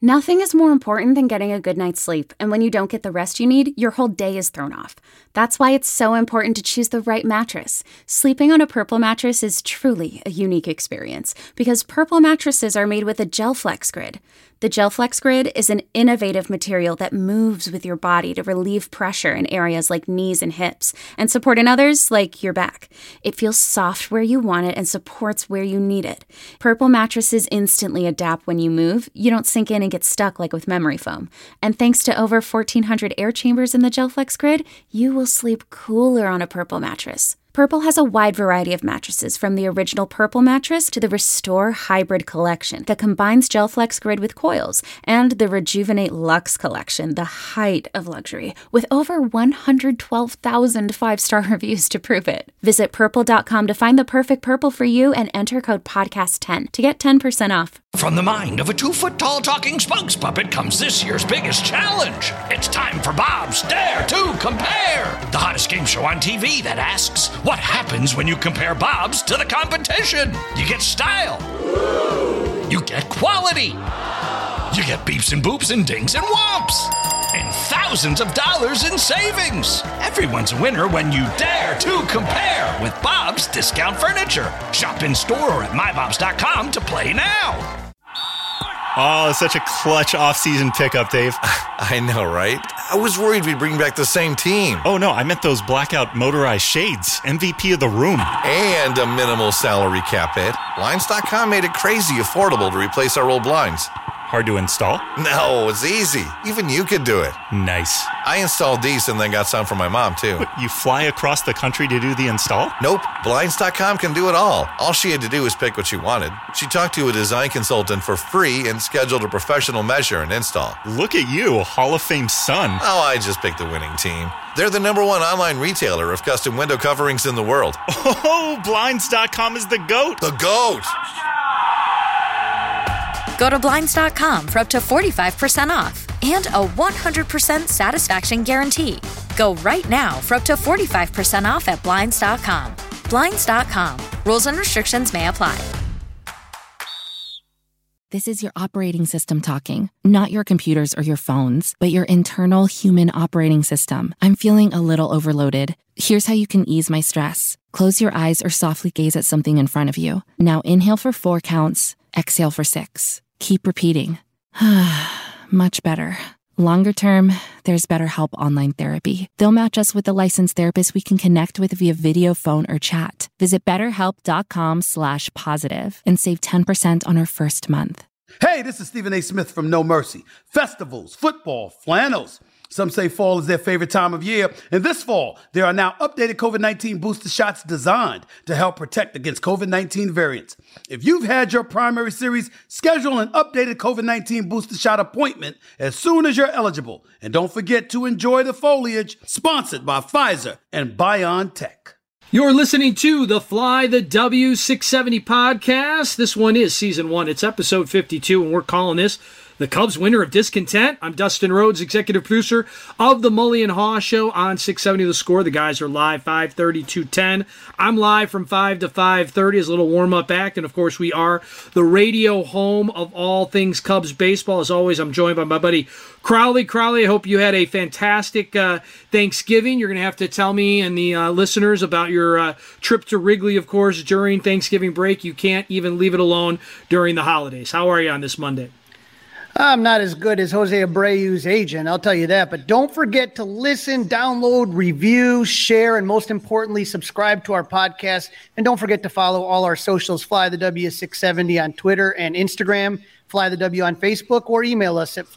Nothing is more important than getting a good night's sleep, and when you don't get the rest you need, your whole day is thrown off. That's why it's so important to choose the right mattress. Sleeping on a Purple mattress is truly a unique experience, because Purple mattresses are made with a GelFlex Grid. The GelFlex Grid is an innovative material that moves with your body to relieve pressure in areas like knees and hips, and support in others like your back. It feels soft where you want it and supports where you need it. Purple mattresses instantly adapt when you move. You don't sink in and get stuck like with memory foam. And thanks to over 1,400 air chambers in the GelFlex Grid, you will sleep cooler on a Purple mattress. Purple has a wide variety of mattresses, from the original Purple mattress to the Restore Hybrid collection that combines GelFlex Grid with coils, and the Rejuvenate Luxe collection, the height of luxury, with over 112,000 five-star reviews to prove it. Visit purple.com to find the perfect Purple for you and enter code podcast10 to get 10% off. From the mind of a 2-foot-tall talking spokes puppet comes this year's biggest challenge. It's time for Bob's Dare to Compare, the hottest game show on TV that asks, what happens when you compare Bob's to the competition? You get style. You get quality. You get beeps and boops and dings and whomps. And thousands of dollars in savings. Everyone's a winner when you dare to compare with Bob's Discount Furniture. Shop in store or at mybobs.com to play now. Oh, such a clutch off-season pickup, Dave. I know, right? I was worried we'd bring back the same team. Oh, no, I meant those blackout motorized shades. MVP of the room. And a minimal salary cap hit. Blinds.com made it crazy affordable to replace our old blinds. Hard to install? No, it's easy. Even you could do it. Nice. I installed these and then got some for my mom, too. What, you fly across the country to do the install? Nope. Blinds.com can do it all. All she had to do was pick what she wanted. She talked to a design consultant for free and scheduled a professional measure and install. Look at you, Hall of Fame son. Oh, I just picked the winning team. They're the #1 online retailer of custom window coverings in the world. Oh, Blinds.com is the GOAT. The GOAT! Go to Blinds.com for up to 45% off and a 100% satisfaction guarantee. Go right now for up to 45% off at Blinds.com. Blinds.com. Rules and restrictions may apply. This is your operating system talking, not your computers or your phones, but your internal human operating system. I'm feeling a little overloaded. Here's how you can ease my stress. Close your eyes or softly gaze at something in front of you. Now inhale for 4 counts, exhale for 6. Keep repeating. Much better. Longer term, there's BetterHelp Online Therapy. They'll match us with a licensed therapist we can connect with via video, phone, or chat. Visit BetterHelp.com/positive and save 10% on our first month. Hey, this is Stephen A. Smith from No Mercy. Festivals, football, flannels. Some say fall is their favorite time of year. And this fall, there are now updated COVID-19 booster shots designed to help protect against COVID-19 variants. If you've had your primary series, schedule an updated COVID-19 booster shot appointment as soon as you're eligible. And don't forget to enjoy the foliage, sponsored by Pfizer and BioNTech. You're listening to the Fly the W670 podcast. This one is season 1. It's episode 52, and we're calling this The Cubs Winter of Discontent. I'm Dustin Rhodes, executive producer of the Mully and Haw Show on 670 The Score. The guys are live 5:30 to 10. I'm live from 5 to 5:30 as a little warm-up act. And, of course, we are the radio home of all things Cubs baseball. As always, I'm joined by my buddy Crowley. Crowley, I hope you had a fantastic Thanksgiving. You're going to have to tell me and the listeners about your trip to Wrigley, of course, during Thanksgiving break. You can't even leave it alone during the holidays. How are you on this Monday? I'm not as good as Jose Abreu's agent, I'll tell you that. But don't forget to listen, download, review, share, and most importantly, subscribe to our podcast. And don't forget to follow all our socials, Fly the W670 on Twitter and Instagram, Fly the W on Facebook, or email us at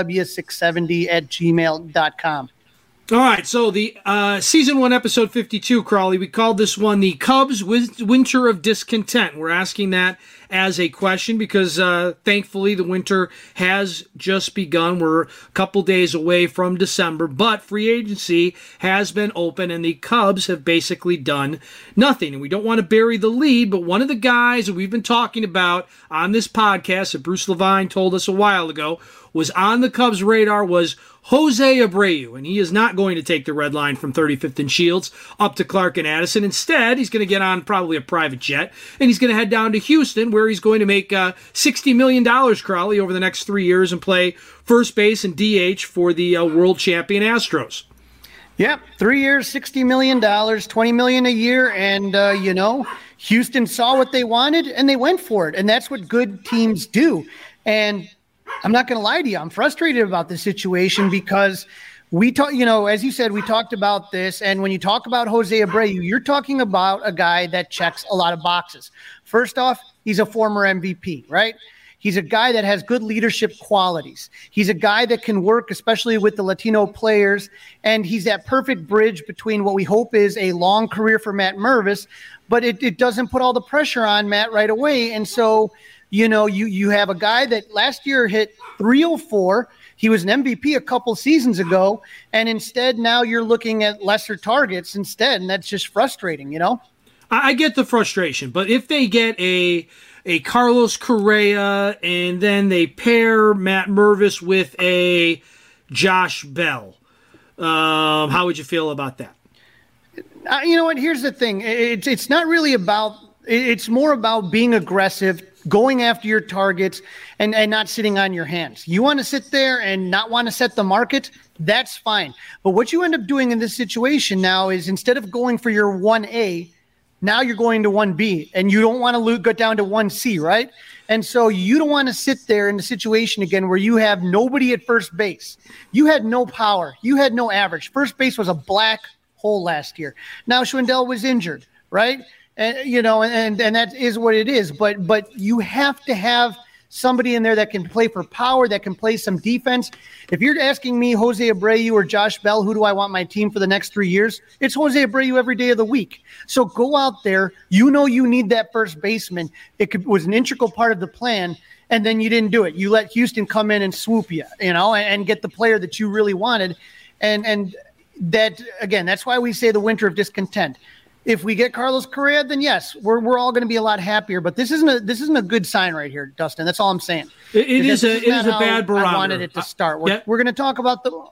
flythew670@gmail.com. All right, so the season 1, episode 52, Crawley, we called this one the Cubs Winter of Discontent. We're asking that as a question because thankfully the winter has just begun. We're a couple days away from December, but free agency has been open and the Cubs have basically done nothing. And we don't want to bury the lead, but one of the guys that we've been talking about on this podcast that Bruce Levine told us a while ago was on the Cubs' radar was Jose Abreu, and he is not going to take the red line from 35th and Shields up to Clark and Addison. Instead, he's going to get on probably a private jet, and he's going to head down to Houston, where where he's going to make $60 million, Crowley, over the next 3 years and play first base and DH for the world champion Astros. Yep, 3 years, $60 million, $20 million a year, and Houston saw what they wanted and they went for it, and that's what good teams do. And I'm not going to lie to you, I'm frustrated about this situation because we talk, as you said, we talked about this, and when you talk about Jose Abreu, you're talking about a guy that checks a lot of boxes. First off, he's a former MVP, right? He's a guy that has good leadership qualities. He's a guy that can work, especially with the Latino players, and he's that perfect bridge between what we hope is a long career for Matt Mervis, but it doesn't put all the pressure on Matt right away. And so, you have a guy that last year hit 304. He was an MVP a couple seasons ago, and instead now you're looking at lesser targets instead, and that's just frustrating, I get the frustration, but if they get a Carlos Correa and then they pair Matt Mervis with a Josh Bell, how would you feel about that? You know what? Here's the thing. It's not really about – it's more about being aggressive, going after your targets, and not sitting on your hands. You want to sit there and not want to set the market, that's fine. But what you end up doing in this situation now is instead of going for your 1A, now you're going to 1B, and you don't want to go down to 1C, right? And so you don't want to sit there in the situation again where you have nobody at first base. You had no power. You had no average. First base was a black hole last year. Now Schwindel was injured, right? And that is what it is. But you have to have somebody in there that can play for power, that can play some defense. If you're asking me, Jose Abreu or Josh Bell, who do I want my team for the next 3 years? It's Jose Abreu every day of the week. So go out there. You need that first baseman. It was an integral part of the plan, and then you didn't do it. You let Houston come in and swoop you, and get the player that you really wanted. And that, again, that's why we say the winter of discontent. If we get Carlos Correa, then yes, we're all going to be a lot happier. But this isn't a good sign right here, Dustin. That's all I'm saying. It is a bad barometer. I wanted it to start. We're going to talk about the.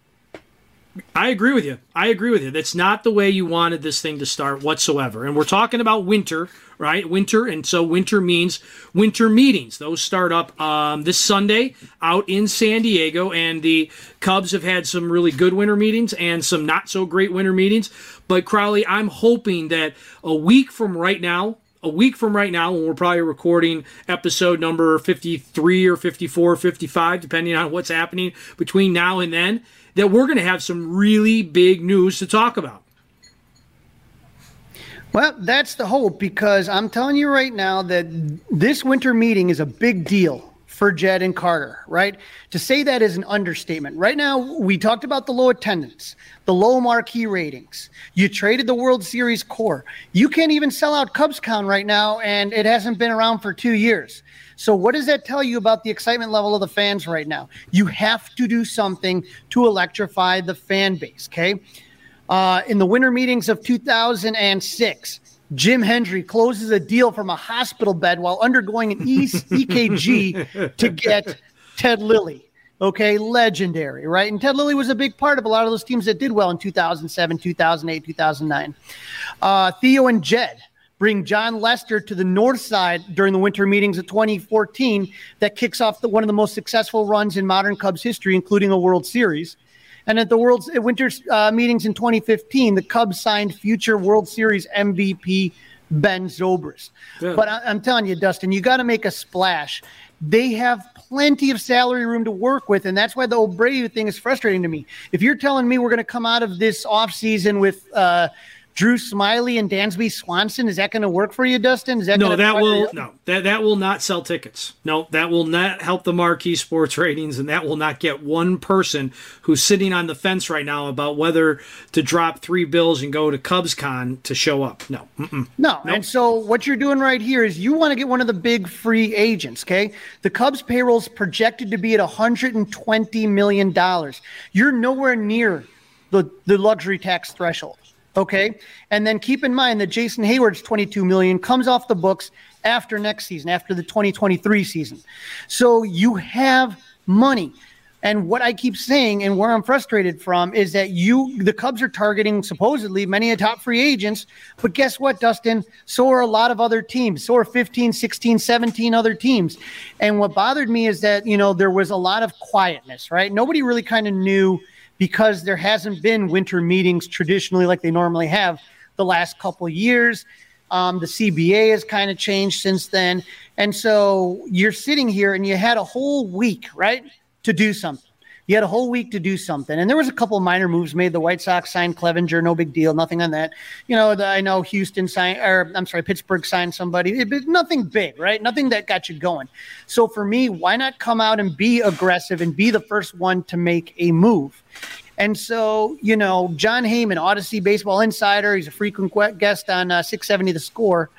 I agree with you. That's not the way you wanted this thing to start whatsoever. And we're talking about winter, right? Winter, and so winter means winter meetings. Those start up this Sunday out in San Diego, and the Cubs have had some really good winter meetings and some not so great winter meetings. But Crowley, I'm hoping that a week from right now, when we're probably recording episode number 53 or 54 or 55, depending on what's happening between now and then, that we're going to have some really big news to talk about. Well, that's the hope, because I'm telling you right now that this winter meeting is a big deal for Jed and Carter, right? To say that is an understatement. Right now, we talked about the low attendance, the low marquee ratings. You traded the World Series core. You can't even sell out CubsCon right now, and it hasn't been around for 2 years. So what does that tell you about the excitement level of the fans right now? You have to do something to electrify the fan base, okay? In the winter meetings of 2006, Jim Hendry closes a deal from a hospital bed while undergoing an EKG to get Ted Lilly. Okay, legendary, right? And Ted Lilly was a big part of a lot of those teams that did well in 2007, 2008, 2009. Theo and Jed bring John Lester to the north side during the winter meetings of 2014 that kicks off one of the most successful runs in modern Cubs history, including a World Series. And at the winter meetings in 2015, the Cubs signed future World Series MVP Ben Zobrist. Yeah. But I'm telling you, Dustin, you got to make a splash. They have plenty of salary room to work with, and that's why the Abreu thing is frustrating to me. If you're telling me we're going to come out of this offseason with Drew Smyly and Dansby Swanson, is that going to work for you, Dustin? That will not sell tickets. No, that will not help the marquee sports ratings, and that will not get one person who's sitting on the fence right now about whether to drop $3 bills and go to CubsCon to show up. No. No. Nope. And so what you're doing right here is you want to get one of the big free agents, okay? The Cubs payroll's projected to be at $120 million. You're nowhere near the luxury tax threshold. Okay, and then keep in mind that Jason Hayward's $22 million comes off the books after next season, after the 2023 season. So you have money. And what I keep saying and where I'm frustrated from is that the Cubs are targeting supposedly many top free agents. But guess what, Dustin? So are a lot of other teams. So are 15, 16, 17 other teams. And what bothered me is that, there was a lot of quietness, right? Nobody really kind of knew because there hasn't been winter meetings traditionally like they normally have the last couple of years. The CBA has kind of changed since then. And so you're sitting here and you had a whole week, right, to do something. You had a whole week to do something. And there was a couple of minor moves made. The White Sox signed Clevenger, no big deal, nothing on that. I know Pittsburgh signed somebody, but nothing big, right? Nothing that got you going. So for me, why not come out and be aggressive and be the first one to make a move? And so, John Heyman, Odyssey Baseball Insider, he's a frequent guest on 670 The Score,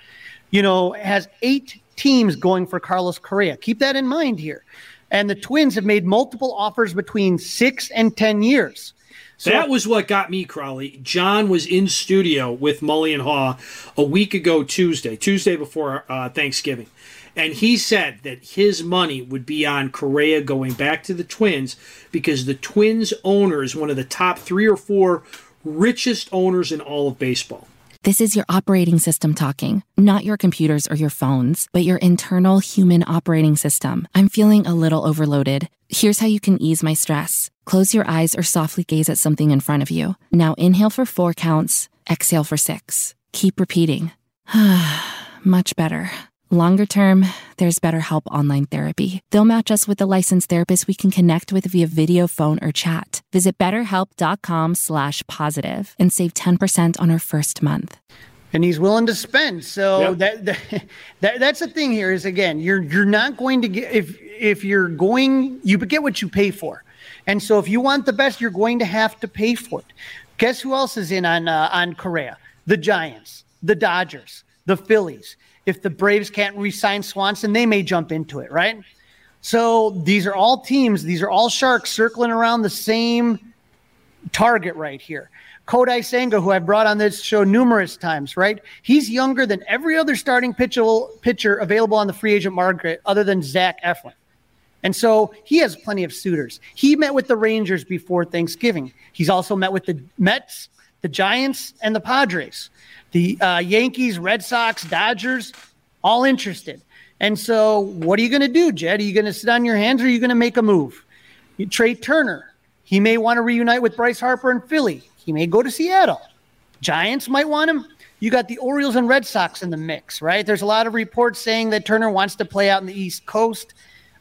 has 8 teams going for Carlos Correa. Keep that in mind here. And the Twins have made multiple offers between 6 and 10 years. So that was what got me, Crowley. John was in studio with Mully and Haw a week ago Tuesday before Thanksgiving. And he said that his money would be on Correa going back to the Twins because the Twins owner is one of the top 3 or 4 richest owners in all of baseball. This is your operating system talking, not your computers or your phones, but your internal human operating system. I'm feeling a little overloaded. Here's how you can ease my stress. Close your eyes or softly gaze at something in front of you. Now inhale for 4 counts, exhale for 6. Keep repeating. Much better. Longer term, there's BetterHelp Online Therapy. They'll match us with a licensed therapist we can connect with via video, phone, or chat. Visit BetterHelp.com/positive and save 10% on our first month. And he's willing to spend. So that's the thing here is, again, you're not going to get, if you're going, you get what you pay for. And so if you want the best, you're going to have to pay for it. Guess who else is in on Correa? The Giants, the Dodgers, the Phillies. If the Braves can't re-sign Swanson, they may jump into it, right? So these are all teams. These are all sharks circling around the same target right here. Kodai Senga, who I've brought on this show numerous times, right? He's younger than every other starting pitcher available on the free agent market other than Zach Eflin. And so he has plenty of suitors. He met with the Rangers before Thanksgiving. He's also met with the Mets, the Giants, and the Padres. The Yankees, Red Sox, Dodgers, all interested. And so what are you going to do, Jed? Are you going to sit on your hands or are you going to make a move? Trey Turner, he may want to reunite with Bryce Harper in Philly. He may go to Seattle. Giants might want him. You got the Orioles and Red Sox in the mix, right? There's a lot of reports saying that Turner wants to play out in the East Coast.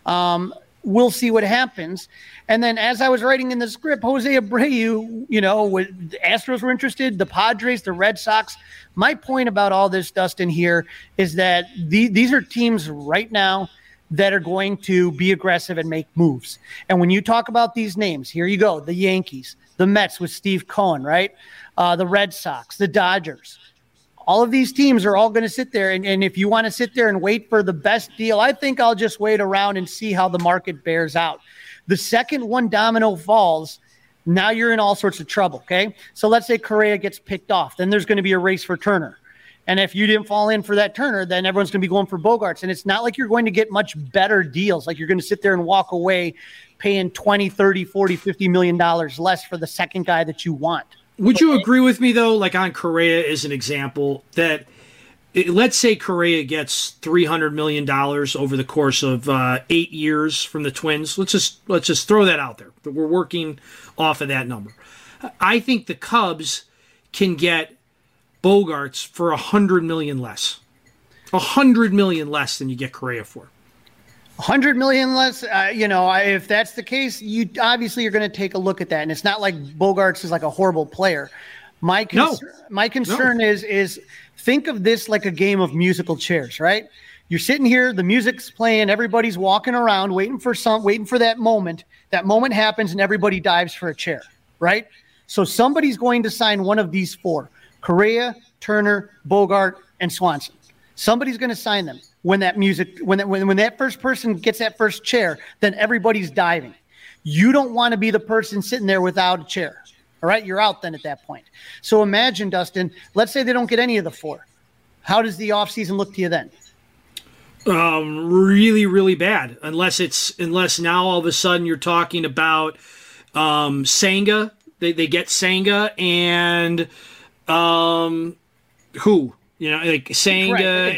We'll see what happens. And then as I was writing in the script, Jose Abreu, the Astros were interested, the Padres, the Red Sox. My point about all this, Dustin, here is that these are teams right now that are going to be aggressive and make moves. And when you talk about these names, here you go, the Yankees, the Mets with Steve Cohen, right? The Red Sox, the Dodgers. All of these teams are all going to sit there. And if you want to sit there and wait for the best deal, I think I'll just wait around and see how the market bears out. The second one domino falls, now you're in all sorts of trouble, okay? So let's say Correa gets picked off. Then there's going to be a race for Turner. And if you didn't fall in for that Turner, then everyone's going to be going for Bogaerts. And it's not like you're going to get much better deals. Like you're going to sit there and walk away paying $20, $30, $40, $50 million less for the second guy that you want. Would you agree with me, though, like on Correa as an example, that let's say Correa gets $300 million over the course of 8 years from the Twins. Let's just throw that out there. We're working off of that number. I think the Cubs can get Bogaerts for $100 million less. $100 million less than you get Correa for. $100 million less, if that's the case, you obviously you're going to take a look at that. And it's not like Bogaerts is like a horrible player. My concern is think of this like a game of musical chairs, right? You're sitting here, the music's playing, everybody's walking around, waiting for that moment. That moment happens and everybody dives for a chair, right? So somebody's going to sign one of these four: Correa, Turner, Bogart, and Swanson. Somebody's going to sign them. When that first person gets that first chair, then everybody's diving. You don't want to be the person sitting there without a chair. All right, you're out then at that point. So imagine, Dustin, let's say they don't get any of the four. How does the offseason look to you then? Really, really bad. Unless now all of a sudden you're talking about Senga. They get Senga and who? You know, like Senga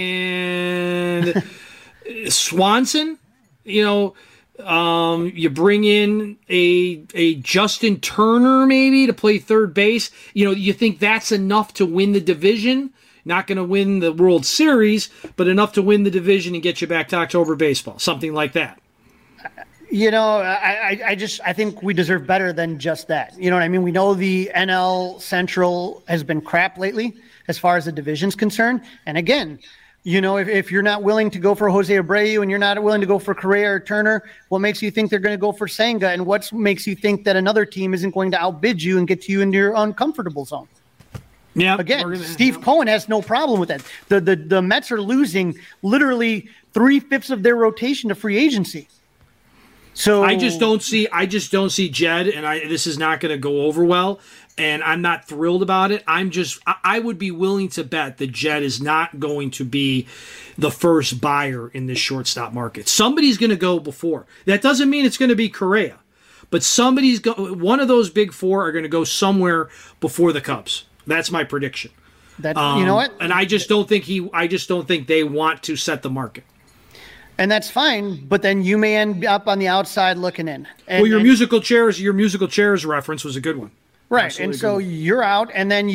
and Swanson. You know, you bring in a Justin Turner maybe to play third base. You know, you think that's enough to win the division? Not going to win the World Series, but enough to win the division and get you back to October baseball, something like that. You know, I think we deserve better than just that. You know what I mean? We know the NL Central has been crap lately as far as the division's concerned. And again, you know, if you're not willing to go for Jose Abreu and you're not willing to go for Correa or Turner, what makes you think they're going to go for Senga? And what makes you think that another team isn't going to outbid you and get you into your uncomfortable zone? Yeah. Again, Steve Cohen has no problem with that. The Mets are losing literally 3/5 of their rotation to free agency. So I just don't see Jed, and this is not going to go over well, and I'm not thrilled about it. I would be willing to bet that Jed is not going to be the first buyer in this shortstop market. Somebody's going to go before. That doesn't mean it's going to be Correa, but one of those big four are going to go somewhere before the Cubs. That's my prediction. You know what? And I just don't think they want to set the market. And that's fine, but then you may end up on the outside looking in. Your musical chairs reference was a good one. Right. Absolutely. And so you're out, and then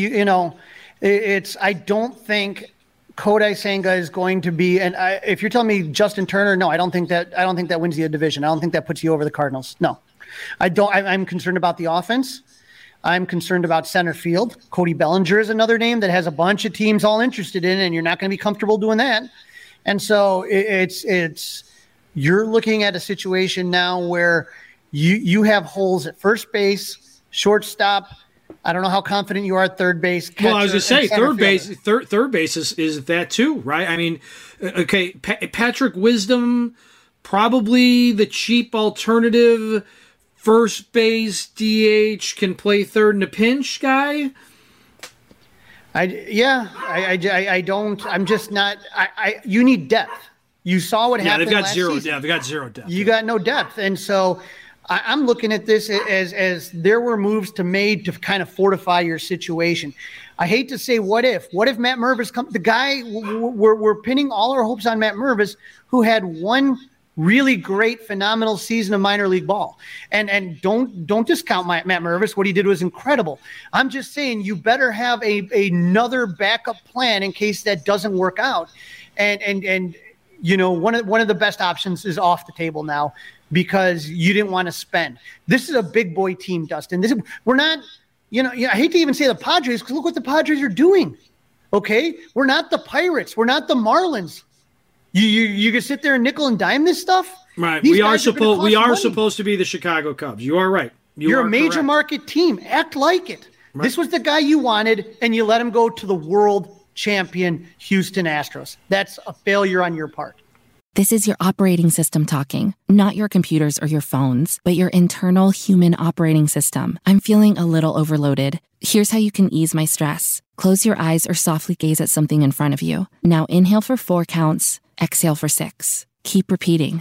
I don't think Kodai Senga is going to be, and if you're telling me Justin Turner, no, I don't think that wins you a division. I don't think that puts you over the Cardinals. No. I'm concerned about the offense. I'm concerned about center field. Cody Bellinger is another name that has a bunch of teams all interested in, and you're not going to be comfortable doing that. And so you're looking at a situation now where you have holes at first base, shortstop. I don't know how confident you are at third base. Well, I was going to say third base is that too, right? I mean, okay, Patrick Wisdom, probably the cheap alternative. First base DH can play third in a pinch guy. You need depth. You saw what happened last season. Yeah, they've got zero depth. You got no depth. And so I'm looking at this as there were moves made to kind of fortify your situation. I hate to say what if Matt Mervis the guy, we're pinning all our hopes on Matt Mervis, who had one really great, phenomenal season of minor league ball. And don't discount Matt Mervis. What he did was incredible. I'm just saying you better have another backup plan in case that doesn't work out. And you know, one of the best options is off the table now because you didn't want to spend. This is a big boy team, Dustin. We're not, I hate to even say the Padres because look what the Padres are doing. Okay? We're not the Pirates. We're not the Marlins. You can sit there and nickel and dime this stuff? Right. We are supposed to be the Chicago Cubs. You are right. You're a major market team. Act like it. Right. This was the guy you wanted, and you let him go to the world champion Houston Astros. That's a failure on your part. This is your operating system talking, not your computers or your phones, but your internal human operating system. I'm feeling a little overloaded. Here's how you can ease my stress. Close your eyes or softly gaze at something in front of you. Now inhale for 4 counts, exhale for 6. Keep repeating.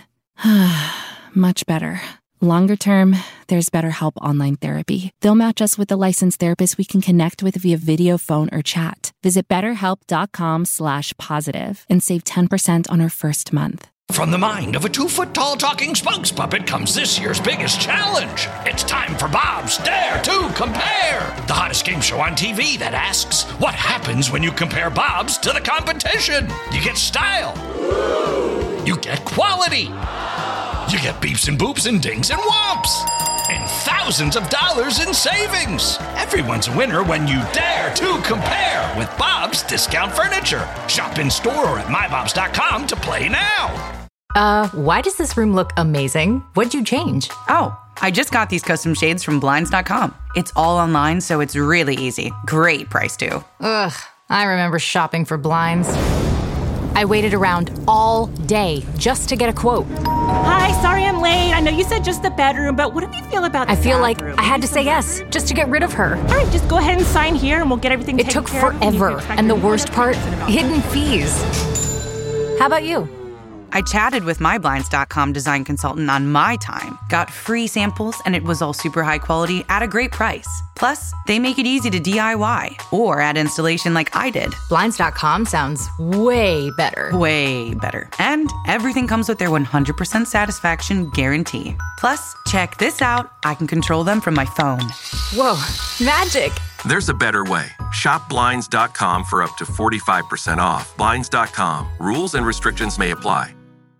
Much better. Longer term, there's BetterHelp Online Therapy. They'll match us with a licensed therapist we can connect with via video, phone, or chat. Visit BetterHelp.com/positive and save 10% on our first month. From the mind of a 2-foot-tall talking spokes puppet comes this year's biggest challenge. It's time for Bob's Dare to Compare, the hottest game show on TV that asks, what happens when you compare Bob's to the competition? You get style. You get quality. You get beeps and boops and dings and whomps. And thousands of dollars in savings. Everyone's a winner when you dare to compare with Bob's Discount Furniture. Shop in store or at mybobs.com to play now. Why does this room look amazing? What'd you change? Oh, I just got these custom shades from Blinds.com. It's all online, so it's really easy. Great price, too. Ugh, I remember shopping for blinds. I waited around all day just to get a quote. Hi, sorry I'm late. I know you said just the bedroom, but what do you feel about the I feel bathroom? like I had to say yes just to get rid of her. All right, just go ahead and sign here and we'll get everything taken care of. It took forever. And the worst part, hidden fees. How about you? I chatted with my Blinds.com design consultant on my time, got free samples, and it was all super high quality at a great price. Plus, they make it easy to DIY or add installation like I did. Blinds.com sounds way better. Way better. And everything comes with their 100% satisfaction guarantee. Plus, check this out. I can control them from my phone. Whoa, magic. There's a better way. Shop Blinds.com for up to 45% off. Blinds.com. Rules and restrictions may apply.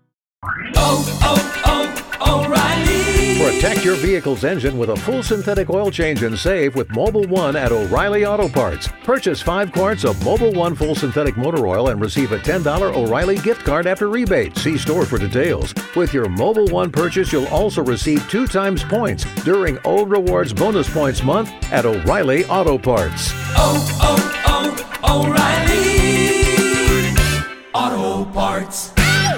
O'Reilly. Protect your vehicle's engine with a full synthetic oil change and save with Mobil 1 at O'Reilly Auto Parts. Purchase 5 quarts of Mobil 1 full synthetic motor oil and receive a $10 O'Reilly gift card after rebate. See store for details. With your Mobil 1 purchase, you'll also receive 2 times points during O Rewards Bonus Points Month at O'Reilly Auto Parts. O'Reilly Auto Parts.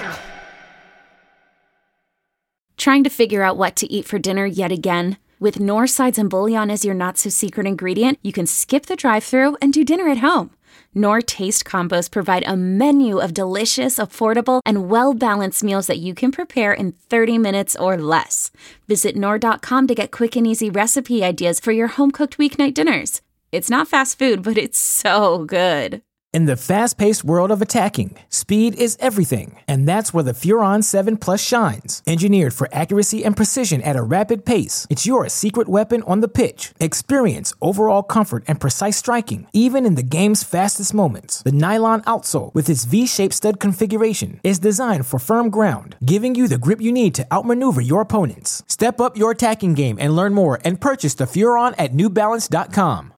Trying to figure out what to eat for dinner yet again? With Knorr sides and bouillon as your not-so-secret ingredient, you can skip the drive-thru and do dinner at home. Knorr Taste Combos provide a menu of delicious, affordable, and well-balanced meals that you can prepare in 30 minutes or less. Visit Knorr.com to get quick and easy recipe ideas for your home-cooked weeknight dinners. It's not fast food, but it's so good. In the fast-paced world of attacking, speed is everything, and that's where the Furon 7 Plus shines. Engineered for accuracy and precision at a rapid pace, it's your secret weapon on the pitch. Experience overall comfort and precise striking, even in the game's fastest moments. The nylon outsole, with its V-shaped stud configuration, is designed for firm ground, giving you the grip you need to outmaneuver your opponents. Step up your attacking game and learn more and purchase the Furon at NewBalance.com.